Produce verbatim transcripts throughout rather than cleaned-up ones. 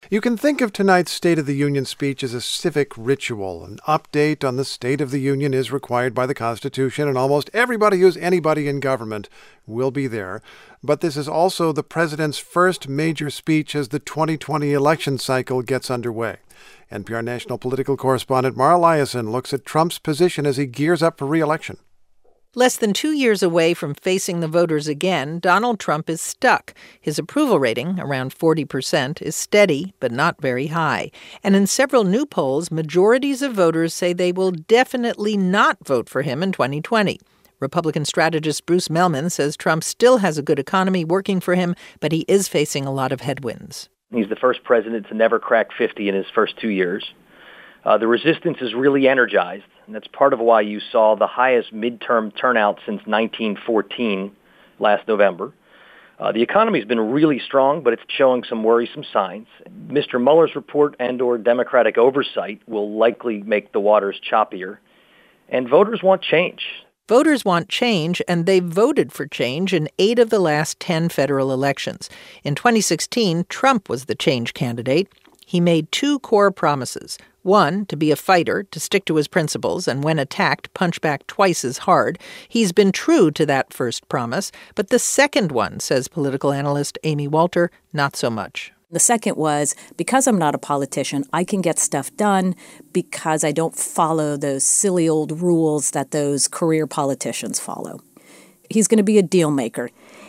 You can think of tonight's State of the Union speech as a civic ritual. An update on the State of the Union is required by the Constitution, and almost everybody who's anybody in government will be there. But this is also the president's first major speech as the twenty twenty election cycle gets underway. N P R national political correspondent Mara Liasson looks at Trump's position as he gears up for re-election. Less than two years away from facing the voters again, Donald Trump is stuck. His approval rating, around forty percent, is steady but not very high. And in several new polls, majorities of voters say they will definitely not vote for him in twenty twenty. Republican strategist Bruce Mehlman says Trump still has a good economy working for him, but he is facing a lot of headwinds. He's the first president to never crack fifty in his first two years. Uh, the resistance is really energized, and that's part of why you saw the highest midterm turnout since nineteen fourteen last November. Uh, the economy's been really strong, but it's showing some worrisome signs. Mister Mueller's report and or Democratic oversight will likely make the waters choppier, and voters want change. Voters want change, and they've voted for change in eight of the last ten federal elections. In twenty sixteen, Trump was the change candidate. He made two core promises. One, to be a fighter, to stick to his principles, and when attacked, punch back twice as hard. He's been true to that first promise. But the second one, says political analyst Amy Walter, not so much. The second was, because I'm not a politician, I can get stuff done because I don't follow those silly old rules that those career politicians follow. He's going to be a deal maker.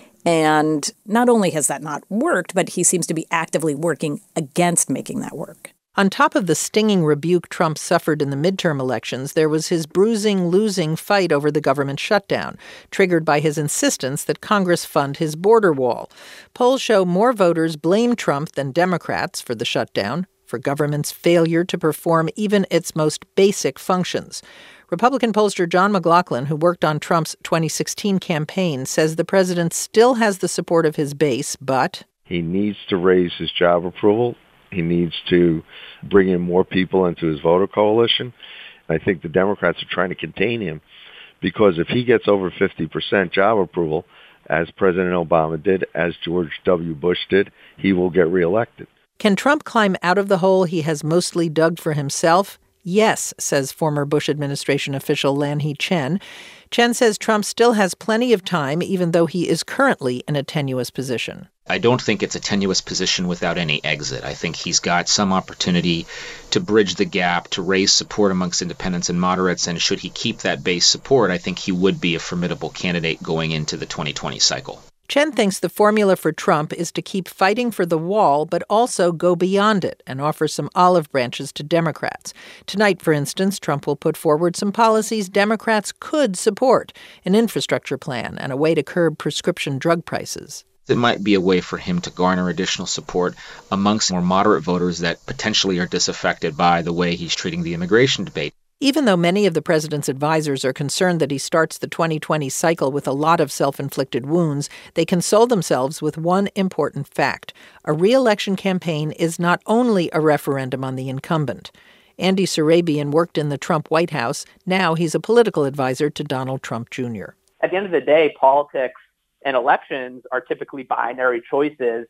And not only has that not worked, but he seems to be actively working against making that work. On top of the stinging rebuke Trump suffered in the midterm elections, there was his bruising, losing fight over the government shutdown, triggered by his insistence that Congress fund his border wall. Polls show more voters blame Trump than Democrats for the shutdown, for government's failure to perform even its most basic functions. Republican pollster John McLaughlin, who worked on Trump's twenty sixteen campaign, says the president still has the support of his base, but he needs to raise his job approval. He needs to bring in more people into his voter coalition. I think the Democrats are trying to contain him because if he gets over fifty percent job approval, as President Obama did, as George W. Bush did, he will get reelected. Can Trump climb out of the hole he has mostly dug for himself? Yes, says former Bush administration official Lanhee Chen. Chen says Trump still has plenty of time, even though he is currently in a tenuous position. I don't think it's a tenuous position without any exit. I think he's got some opportunity to bridge the gap, to raise support amongst independents and moderates, and should he keep that base support, I think he would be a formidable candidate going into the twenty twenty cycle. Chen thinks the formula for Trump is to keep fighting for the wall, but also go beyond it and offer some olive branches to Democrats. Tonight, for instance, Trump will put forward some policies Democrats could support, an infrastructure plan and a way to curb prescription drug prices. It might be a way for him to garner additional support amongst more moderate voters that potentially are disaffected by the way he's treating the immigration debate. Even though many of the president's advisors are concerned that he starts the twenty twenty cycle with a lot of self-inflicted wounds, they console themselves with one important fact. A re-election campaign is not only a referendum on the incumbent. Andy Surabian worked in the Trump White House. Now he's a political advisor to Donald Trump Junior At the end of the day, politics and elections are typically binary choices.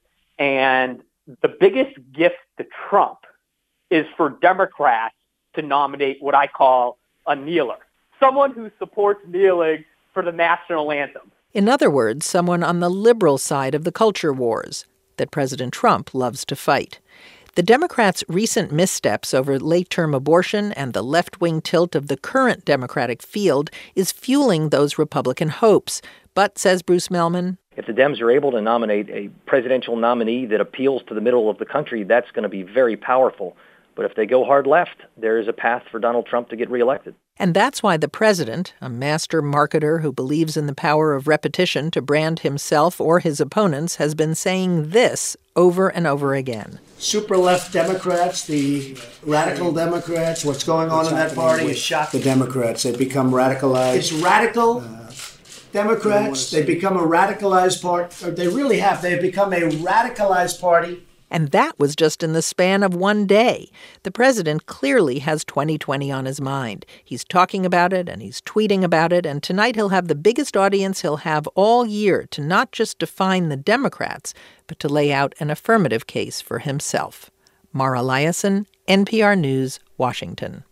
And the biggest gift to Trump is for Democrats to nominate what I call a kneeler, someone who supports kneeling for the national anthem. In other words, someone on the liberal side of the culture wars that President Trump loves to fight. The Democrats' recent missteps over late-term abortion and the left-wing tilt of the current Democratic field is fueling those Republican hopes. But, says Bruce Mehlman, if the Dems are able to nominate a presidential nominee that appeals to the middle of the country, that's going to be very powerful. But if they go hard left, there is a path for Donald Trump to get reelected. And that's why the president, a master marketer who believes in the power of repetition to brand himself or his opponents, has been saying this over and over again. Super left Democrats, the radical Democrats, what's going on in that party is shocking. The Democrats, they become radicalized. It's radical. Uh, Democrats, they become a radicalized party. They really have. They've become a radicalized party. And that was just in the span of one day. The president clearly has twenty twenty on his mind. He's talking about it and he's tweeting about it. And tonight he'll have the biggest audience he'll have all year to not just define the Democrats, but to lay out an affirmative case for himself. Mara Liasson, N P R News, Washington.